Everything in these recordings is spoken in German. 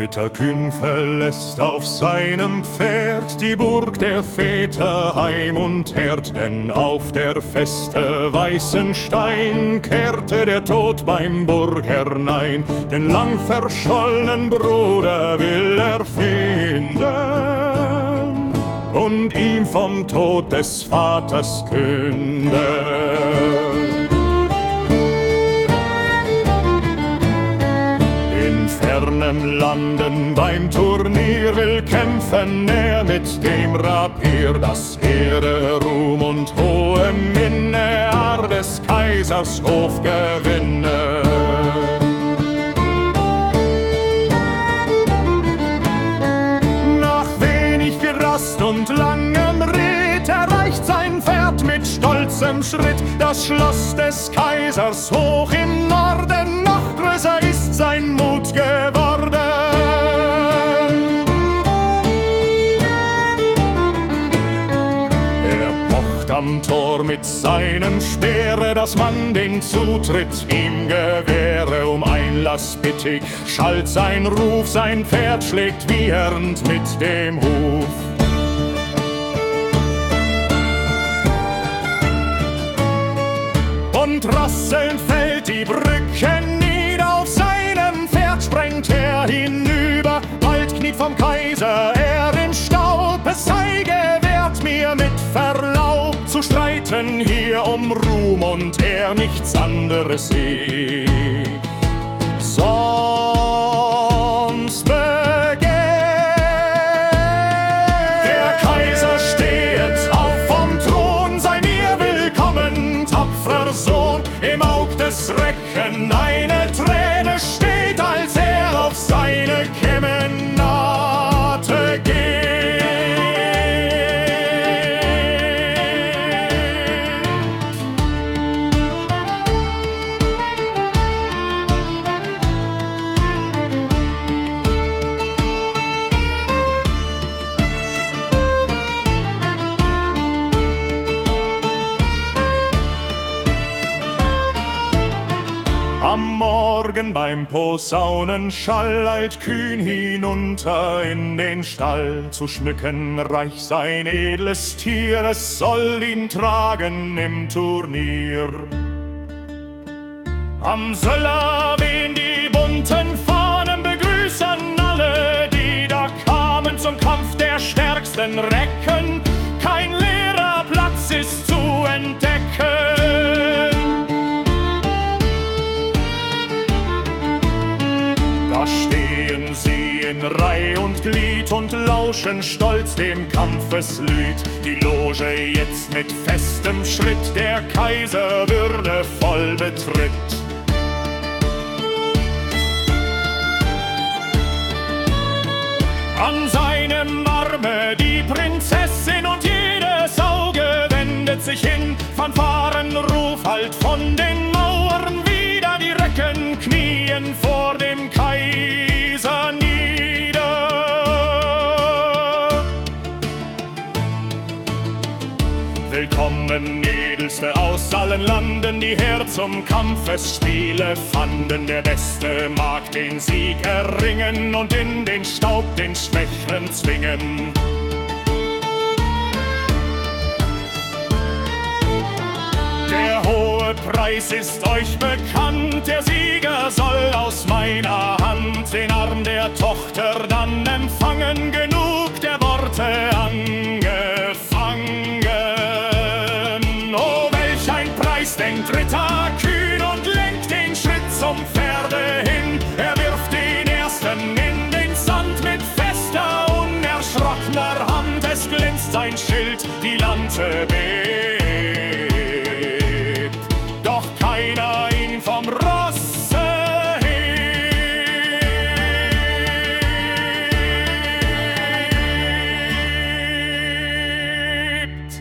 Ritter kühn verlässt auf seinem Pferd die Burg der Väter, Heim und Herd, denn auf der Feste weißen Stein kehrte der Tod beim Burgherrn, den lang verschollenen Bruder will er finden und ihm vom Tod des Vaters künden. Fernen Landen beim Turnier will kämpfen er mit dem Rapier, das Ehre, Ruhm und hohe Minne des Kaisers Hof gewinne. Nach wenig Rast und langem Ritt erreicht sein Pferd mit stolzem Schritt das Schloss des Kaisers hoch im Norden. Noch größer ist sein Mut geworden. Er pocht am Tor mit seinem Speere, dass man den Zutritt ihm gewähre. Um Einlass bittig schallt sein Ruf, sein Pferd schlägt wiehernd mit dem Huf. Und rasselnd fällt die Brücke nieder, auf seinem Pferd sprengt er hinüber. Bald kniet vom Kaiser er in Staub, es sei gewährt mir mit Verlaub zu streiten hier um Ruhm und er nichts anderes sieht. Sonst begehrt. Der Kaiser stehet auf vom Thron, sei mir willkommen, tapferer Sohn. Im Aug des Recken eine Träne steht, als er auf seine Kemenate geht. Am Morgen beim Posaunenschall eilt kühn hinunter in den Stall. Zu schmücken reich sein edles Tier, es soll ihn tragen im Turnier. Am Söller wehen die bunten Fahnen, begrüßen alle, die da kamen zum Kampf der stärksten Recken. Kein leerer Platz ist zu entdecken. Da stehen sie in Reih und Glied und lauschen stolz dem Kampfeslied. Die Loge jetzt mit festem Schritt der Kaiser würdevoll betritt. An seinem Arme die Prinzessin und jedes Auge wendet sich hin. Fanfarenruf hallt von den Mauern wieder, die Recken knien vor dem Kaiser nieder. Willkommen, Edelste aus allen Landen, die her zum Kampfesspiele fanden. Der Beste mag den Sieg erringen und in den Staub den Schwächeren zwingen. Der hohe Preis ist euch bekannt, der Sieger soll aus meiner Hand den Arm der Tochter dann empfangen, genug der Worte angefangen. Oh, welch ein Preis, denkt Ritter kühn und lenkt den Schritt zum Pferde hin. Er wirft den ersten in den Sand mit fester, unerschrockener Hand. Es glänzt sein Schild, die Lanze bebt. Doch keiner ihn vom Rosse hebt.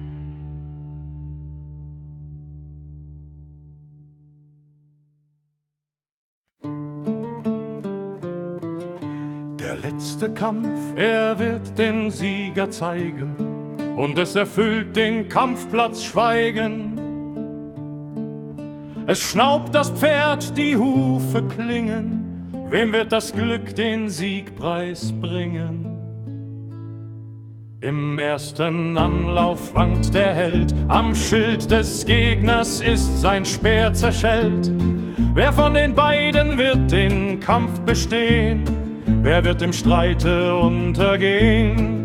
Der letzte Kampf, er wird den Sieger zeigen, und es erfüllt den Kampfplatz Schweigen. Es schnaubt das Pferd, die Hufe klingen, Wem wird das Glück den Siegpreis bringen? Im ersten Anlauf wankt der Held, am Schild des Gegners ist sein Speer zerschellt. Wer von den beiden wird den Kampf bestehen? Wer wird im Streite untergehen?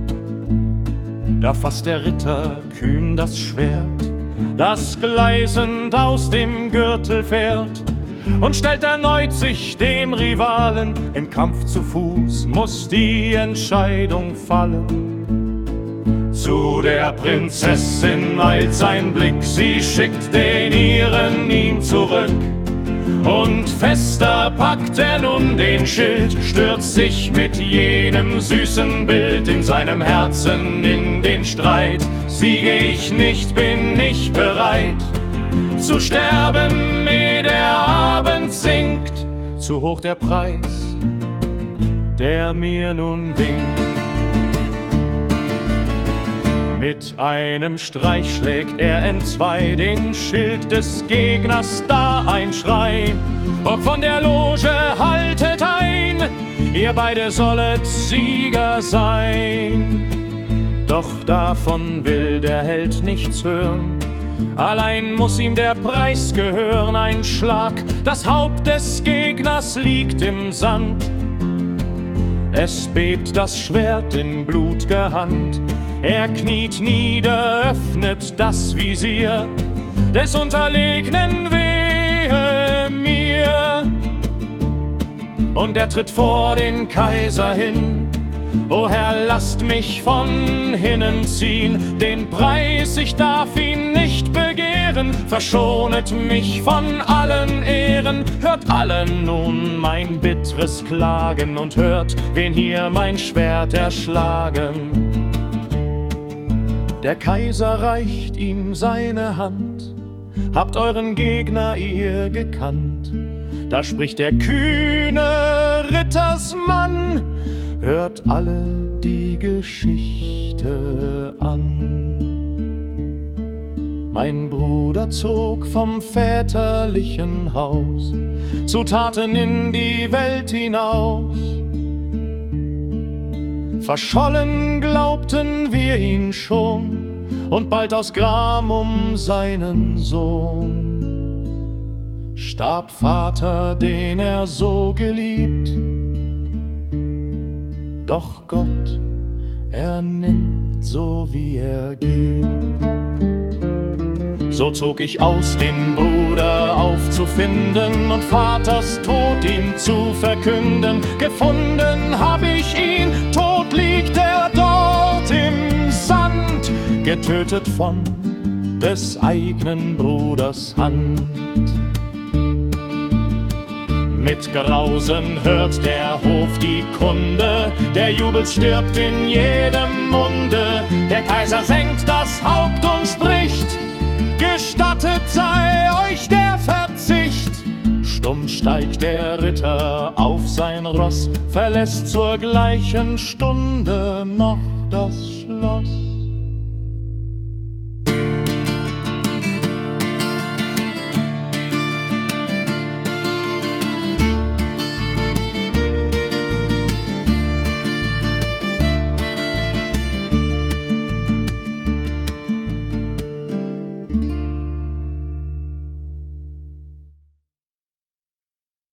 Da fasst der Ritter kühn das Schwert, das gleißend aus dem Gürtel fährt, und stellt erneut sich dem Rivalen. Im Kampf zu Fuß muss die Entscheidung fallen. Zu der Prinzessin eilt sein Blick, sie schickt den ihren ihm zurück. Und fester packt er nun den Schild, stürzt sich mit jenem süßen Bild in seinem Herzen in den Streit. Siege ich nicht, bin ich bereit zu sterben, ehe der Abend sinkt. Zu hoch der Preis, der mir nun winkt. Mit einem Streich schlägt er entzwei den Schild des Gegners, da ein Schrei. Ob von der Loge haltet ein, ihr beide sollet Sieger sein. Doch davon will der Held nichts hören, allein muss ihm der Preis gehören. Ein Schlag, das Haupt des Gegners liegt im Sand. Es bebt das Schwert in blut'ger Hand. Er kniet nieder, öffnet das Visier des Unterlegnen, wehe mir. Und er tritt vor den Kaiser hin: O Herr, lasst mich von hinnen ziehen, den Preis, ich darf ihn nicht begehren. Verschonet mich von allen Ehren, hört allen nun mein bitteres Klagen und hört, wen hier mein Schwert erschlagen. Der Kaiser reicht ihm seine Hand: Habt euren Gegner ihr gekannt? Da spricht der kühne Rittersmann: Hört alle die Geschichte an. Mein Bruder zog vom väterlichen Haus zu Taten in die Welt hinaus. Verschollen glaubten wir ihn schon, und bald aus Gram um seinen Sohn starb Vater, den er so geliebt. Doch Gott, er nimmt so wie er gibt. So zog ich aus, den Bruder aufzufinden und Vaters Tod ihm zu verkünden. Gefunden hab ich ihn, tot liegt er dort im Sand, getötet von des eigenen Bruders Hand. Mit Grausen hört der Hof die Kunde, der Jubel stirbt in jedem Munde. Der Kaiser senkt das Haupt und spricht: Gestattet sei euch der Verzicht. Stumm steigt der Ritter auf sein Ross, verlässt zur gleichen Stunde noch das Schloss.